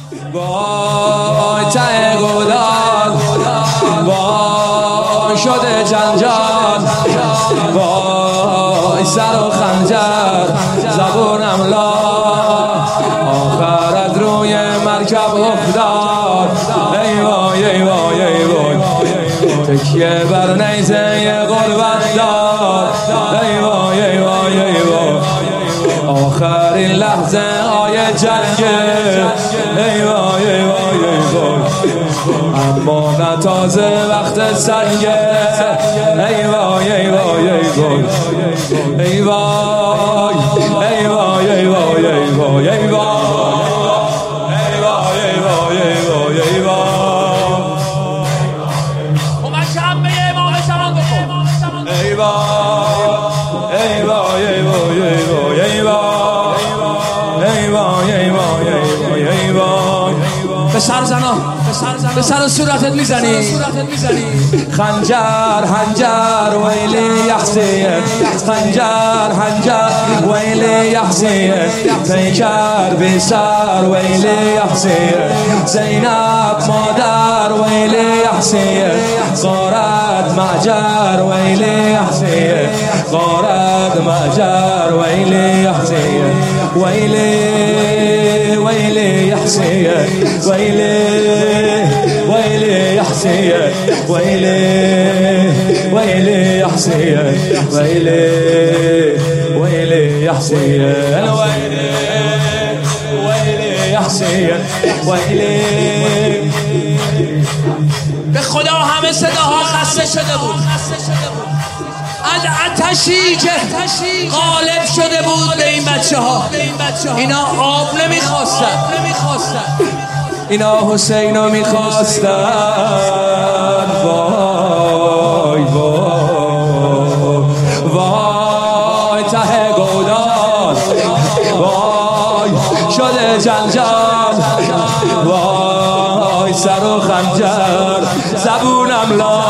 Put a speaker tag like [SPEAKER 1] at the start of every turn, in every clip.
[SPEAKER 1] وای ته گودال، وای شده جنجال، وای سر و خنجر زبونم لا، آخر از روی مرکب افتاد. ای وای ای وای ای وای، تکیه بر نیزه غربت داد. ای وای ای وای ای وای، آخرین لحظه آی جنگه. ای وای ای وای ای وای، اما نه تازه وقت سنگه. ای وای ای وای ای وای، ای وای ای وای ای وای ای وای ای وای. به سر زنا، به سر صورتت میزنی خنجر هنجر ویلی یحسین، خنجر هنجر ویلی یحسین، پیکر بی سر ویلی یحسین، زینب مادر ویلی یحسین، غارت معجر ویلی یحسین، غارت معجر ویلی یحسین، ویلی ويلي يا حسين، ويلي ويلي يا حسين، ويلي ويلي يا حسين، ويلي ويلي يا حسين، ويلي ويلي يا حسين، ويلي. به خدا همه صداها خسته شده بود از آتشی که غالب شده بود به این بچه ها. اینا آب نمیخواستن، اینا حسینو میخواستن. وای وای وای ته گودال، وای شده جنجال، وای سر و خنجر زبونم لا،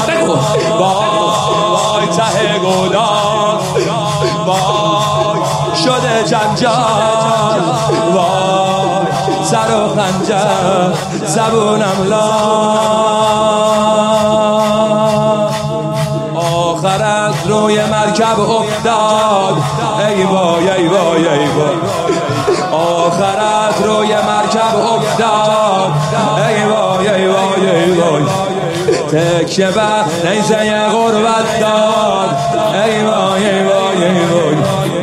[SPEAKER 1] وای ته گودال، وای شده جنجال، وای سر و خنجر زبونم لا، آخر از روی مرکب افتاد. ای وای ای وای ای وای، آخر از روی مرکب افتاد. ای وای ای وای ای وای، تکیه بر نیزه غربت داد. ای وای ای وای ای وای،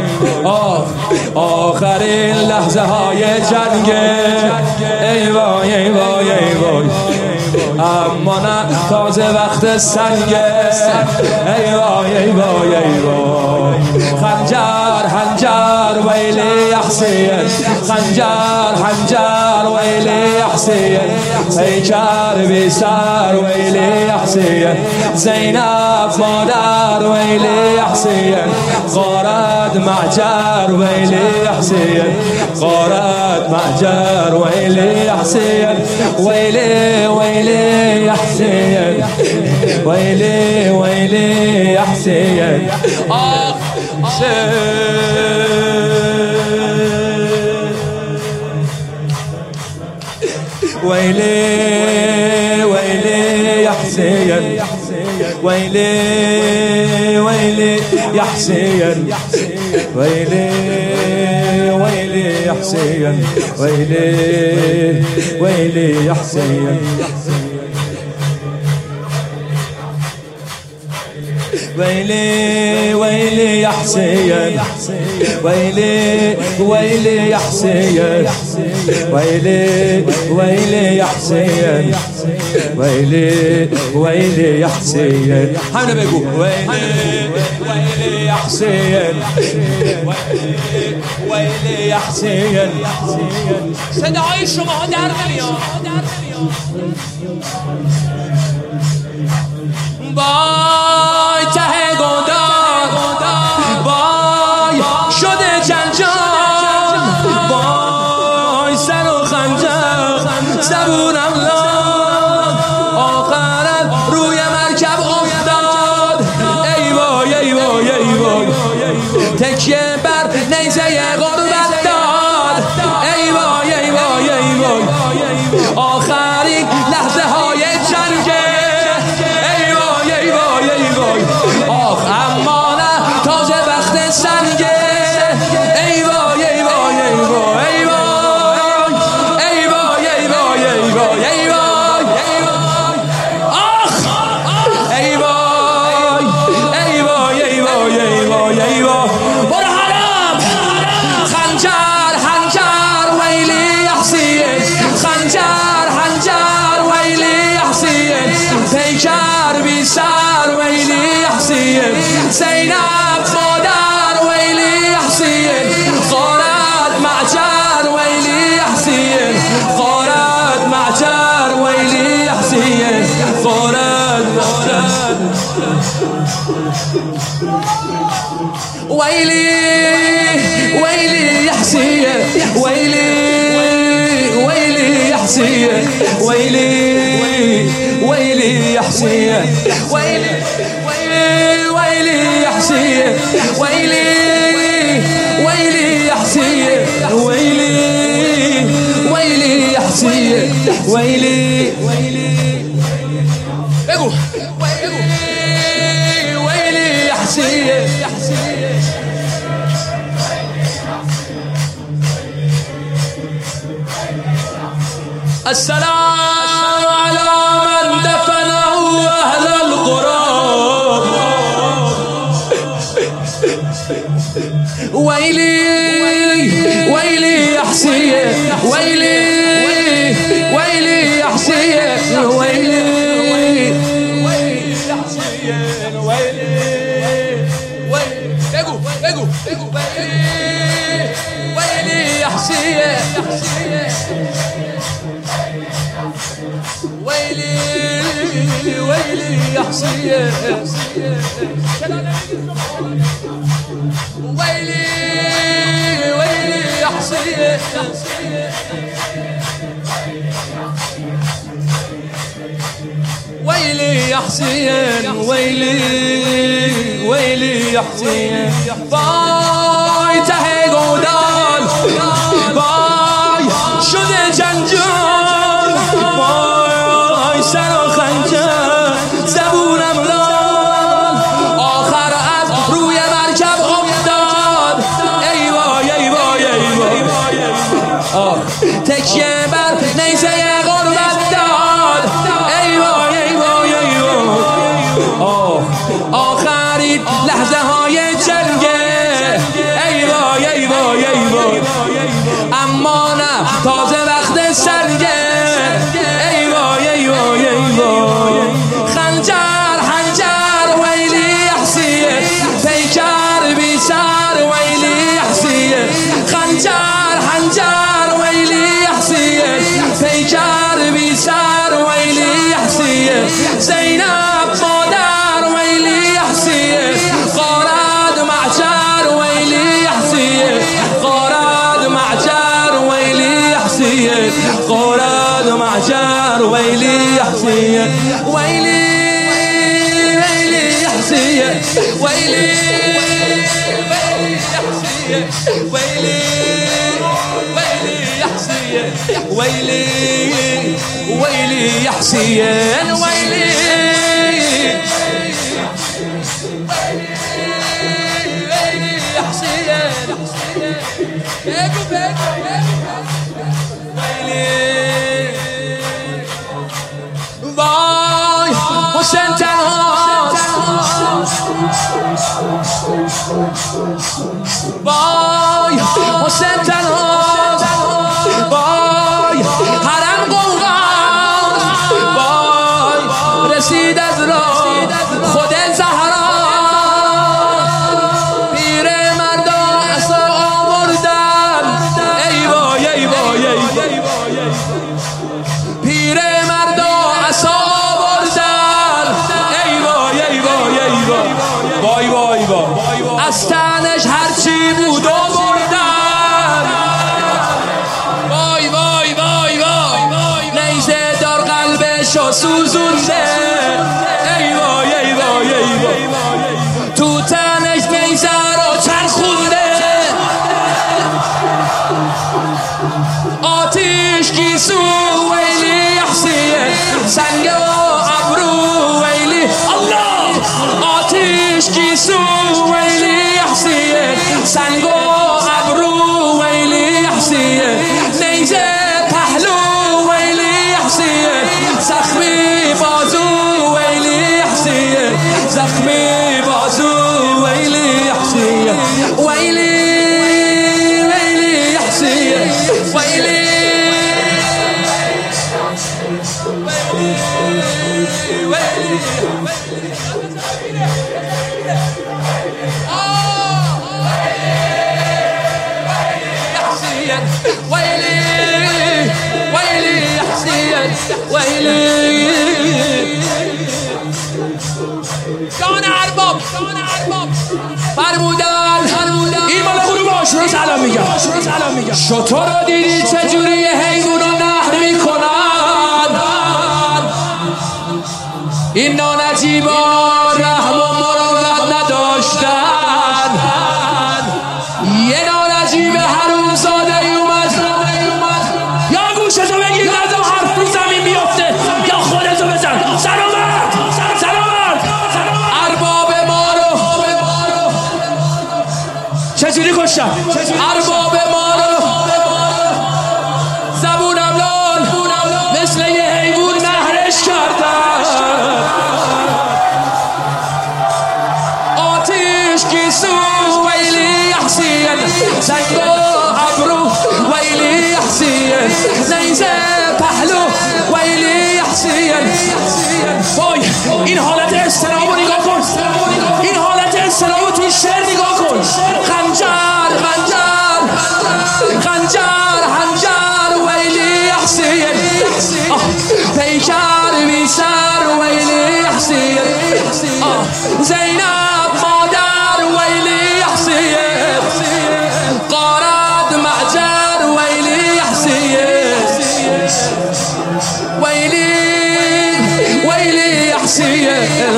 [SPEAKER 1] آخرین لحظه های جنگه. ای وای ای وای ای وای، اما نه تازه وقت سنگه. ای وای ای وای ای وای، خنجر هنجر ویلی یحسین، خنجر هنجر ویلی یحسین، پیکر بی سر ویلی یحسین، زینب مادر ویلی یحسین، غارت معجر ویلی یحسین، غارت معجر ویلی یحسین، ویلی ویلی یحسین، ویلی ویلی یحسین. ويلي ويلي يا حسين، ويلي ويلي يا حسين، ويلي ويلي يا حسين، ويلي ويلي يا حسين، ويلي ويلي يا حسين، ويلي ويلي يا حسين، ويلي ويلي يا حسين، ويلي ويلي يا حسين. همنا بگو ويلي ويلي يا حسين، ويلي يا حسين. صدای شما در نمیاد. وای ته گودال، وای شده جنجال، وای سر و خنجر زبونم لاد، آخرت روی مرکب افتاد. ای وای ای وای ای وای، تکیه بر نیزه غربت داد. ای وای ای وای ای وای، زینب مادر ویلی حسین غارت معجر ویلی حسین غارت معجر ویلی حسین غارت معجر ويلي ويلي يا حسين ويلي ويلي يا حسين ويلي ويلي يا حسين ويلي ويلي يا حسين ويلي ويلي يا حسين ويلي ويلي يا حسين ويلي ويلي يا حسين السلام على من دفنه أهل الغراب ويلي ويلي يا حسين ويلي ويلي يا حسين ويلي يا حسين ويلي ويلي يا حسين ويلي ويلي يا حسين ويلي ويلي يا حسين ويلي يا حسين ويلي ويلي يا حسين باي ته گودال باي شده جنجال باي سر و خنجر زبونم لال آخر از روی مرکب افتاد ای وای ای وای ای وای تکیه بر نیزه غربت داد ای وای ای وای ای وای آخرین لحظه های جنگه ای وای ای وای ای وای اما نه تازه وقت سرگه ای وای ای وای ای وای خنجر حنجر ویلی حسین پیکر بی سر ویلی حسین خنجر حنجر ویلی حسین پیکر بی سر ویلی حسین زینب مادر ویلی حسین غارت معجر ویلی حسین غارت معجر ویلی حسین غارت معجر ویلی حسین ویلی ویلی حسین ویلی ويلي ويلي يا حسين ويلي ويلي يا حسين ويلي ويلي يا حسين ويلي باي حسين تنهاش باي حسين تنهاش باي حرم قوقاش باي رسید از راه خود زهرا پیر مردا عصا آوردن ای وای ای وای ای وای پیر مردا عصا آوردن ای وای ای وای ای وای وای وای از تنش هرچی بود آوردن وای وای وای وای نیزه دار قلبشو سوزونده ای وای ای وای ای وای تو تنش نیزه رو چرخونده آتیش گیسو ویلی حسین سنگ و ابرو ویلی الله آتیش گیسو ویلی حسین سنگ و ابرو ویلی حسین نیزه پهلو ویلی حسین زخمی بازو ویلی حسین زخمی بازو ویلی حسین ویلی ویلی حسین ویلی ویلی ویلی جان ارباب فرمودن این مال غروب شروع سلام میگم شطور رو دیدی چجوری حیوان رو نهر میکنن این نانجیبا رحم و مروت نداشتن یه نانجیب حرومزاده ای اومد یا گوشتو بگیر غذا حرف رو زمین بیفته یا خودتو بزن سلامت ارباب ما رو چجوری کشتن ارباب ما رو زبونم لال مثل یه حیوان نهرش کردن آتیش گیسو ویلی حسین زنگو ابرو ویلی حسین نیزه پهلو ویلی حسین وای این حالت استرام رو نگاه کن این حالت استرام رو توی شعر نگاه کن خنجر ویلی حسین پیکر بیسر ویلی حسین زینب مادر ویلی حسین قارد معجر ویلی حسین ویلی حسین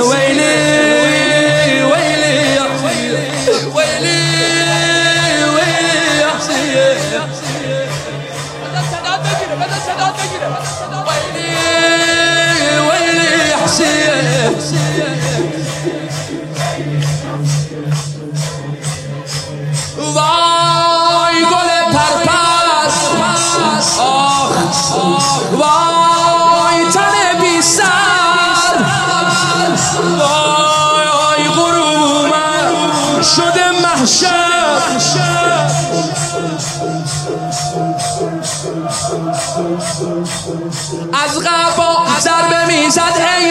[SPEAKER 1] وای گل پرپس وای تن بی سر وای غروب من شده محشر از قبا ضربه میزد ای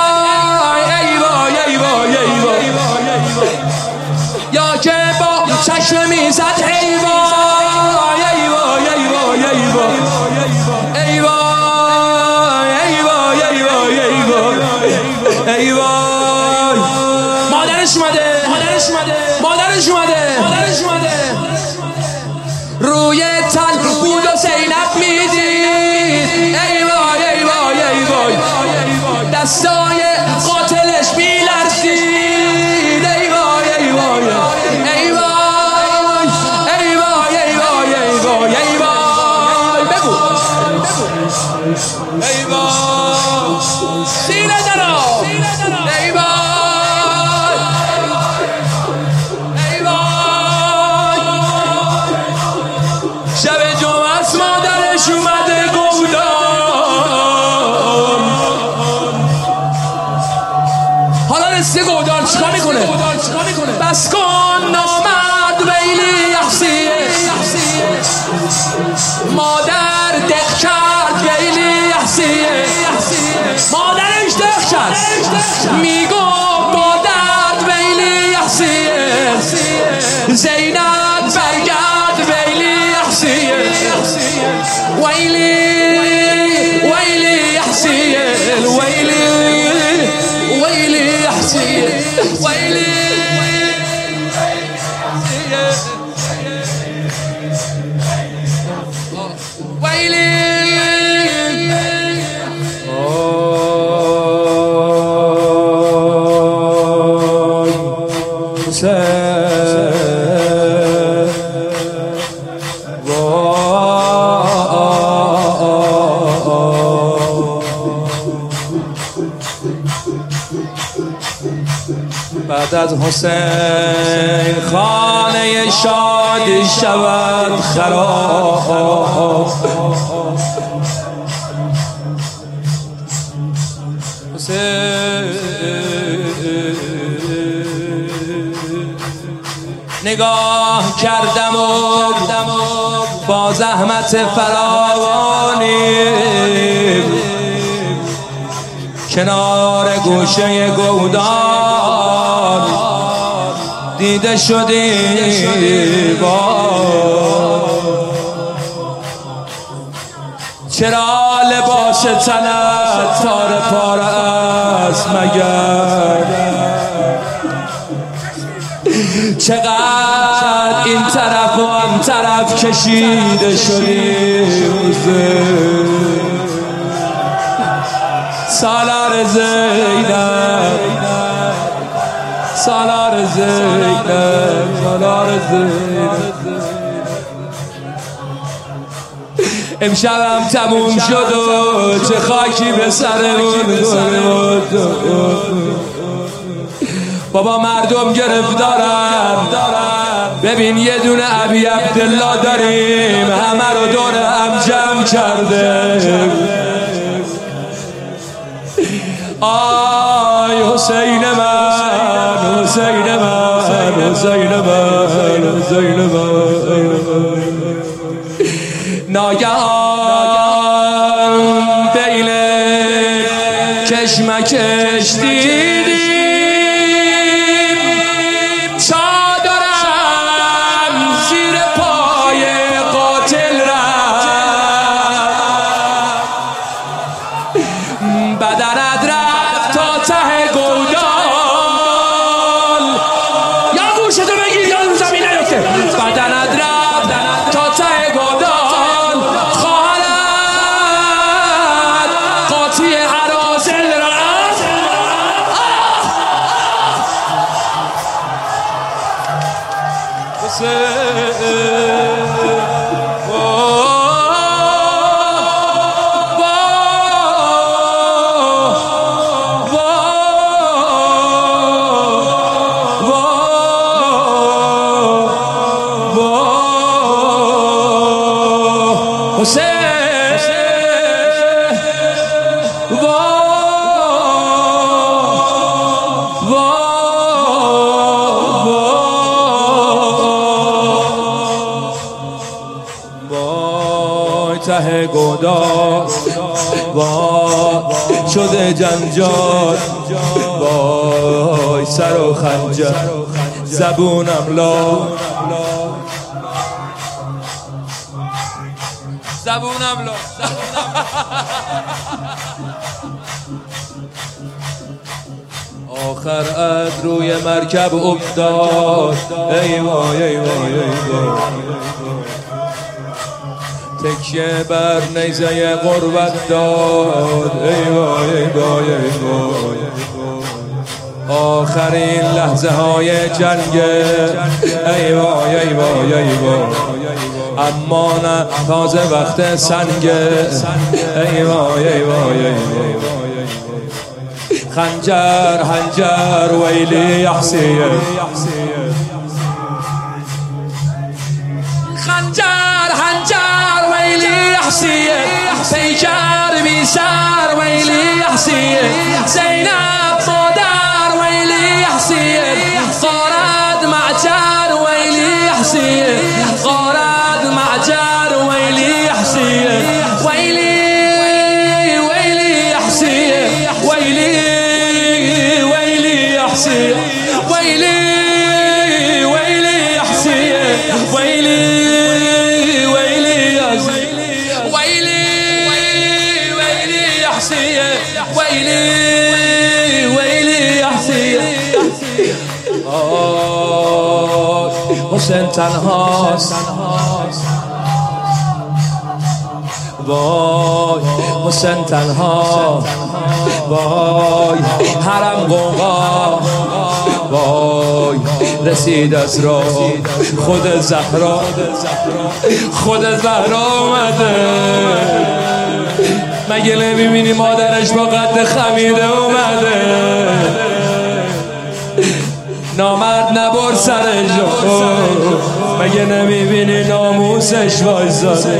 [SPEAKER 1] وای یا که با چشم میزد ای وای مادرش اومده روی تن بود و زینب میدید ای وای دستای قاتلش میلرزید ای وای بگو ای وای سینه درا ای وای شب جمعه است مادرش اومده گودان حالا رسیده گودان چیکار میکنه بس کن نامرد ویلی حسین مادر دق کرد ویلی حسین مادرش دق کرد میگو با درد ویلی حسین زینب برگرد ویلی حسین ویلی حسین ویلی حسین بعد از حسین خانه شادی شود خراب حسین نگاه کردم و با زحمت فراوانی کنار گوشه گودان دیده شدی با چرا لباس تنت تار پاره است مگر؟ چقدر این طرف و آن طرف کشیده شدی سالار زینب، سالار زینب، سالار زینب. امشبم تموم شد و چه خاکی به سرمون بابا مردم گرفتارن. ببین یه دونه ابی عبدالله داریم همه رو دور هم جمع کرده. آی حسین من، حسین من، حسین من، حسین من. ناگهان بین کشمکش دیدیم چادرم زیر پای قاتل رفت. بدنت رفت تا ته گودال. یا گوشتو بگیر یا زمین نیفته. بدنت رفت تا ته گودال. ته گودال وای شده جنجال. وای سر و خنجر زبونم لا، زبونم لا. آخر اد روی مرکب افتاد. ای وای ای وای ای وای. تکیه بر نیزه غربت داد. ای وای ای وای ای وای. آخرین لحظه های جنگ. ای وای ای وای ای وای. اما نه تازه وقت سنگ. ای وای ای وای ای وای. خنجر خنجر ویلی یحسیه. خنجر خنجر ویلی یحسیه. پیکر بی سر ویلی یحسیه. زینب مادر ویلی یحسیه. غارت معجر ویلی یحسیه. غارت معجر ویلی یحسیه. ویلی ویلی یحسیه. ویلی ویلی یحسیه. ویلی ویلی یحسیه. ویلی ویلی ویلی یحسیه. حسین تنهاست. وای حسین تنها. وای حرم غوغا. وای رسید از راه خود زهرا. خود زهرا اومده. مگه نمیبینی مادرش با قد خمیده اومده. نامرد نبر سرش رو. مگه نمیبینی ناموسش وایزاده.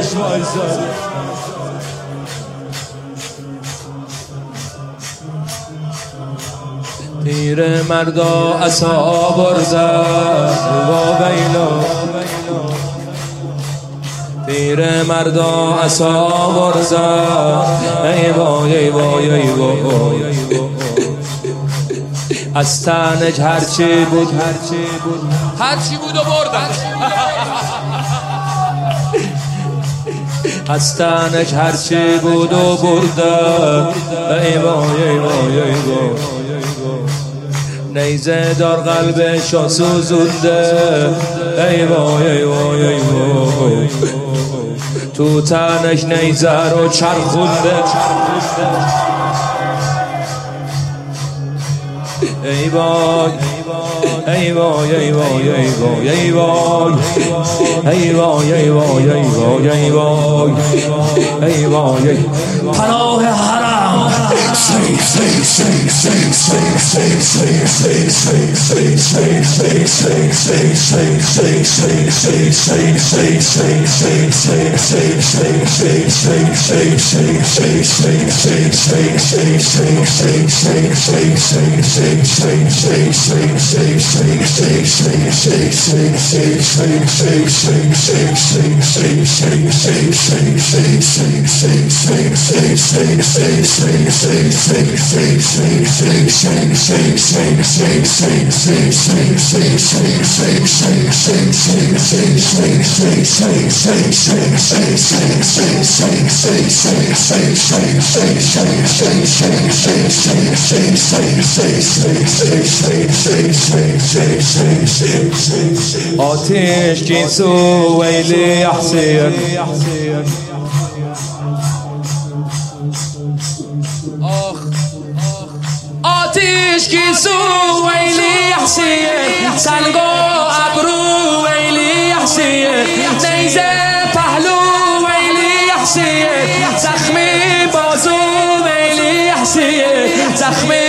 [SPEAKER 1] پیر مردا عصا برزد و ویلا. پیر مردا عصا برزد. ای وای ای وای ای وای. از تنش هرچی بود هرچی بود و بردن. از تنش هرچی بود و بردن. ای وای ای وای ای وای، نیزه دار قلبشو سوزونده. ای وای ای وای ای وای، تو تنش نیزه رو چرخونده. ای وای ای وای ای وای ای وای ای وای ای وای ای وای ای وای ای وای ای وای، پناه حرم آتش گیسو ویلی حسین، آتش گیسو ویلی حسین، سلگ و ابرو ویلی حسین، نیزه پهلو ویلی حسین، زخمی بازو ویلی حسین، زخمی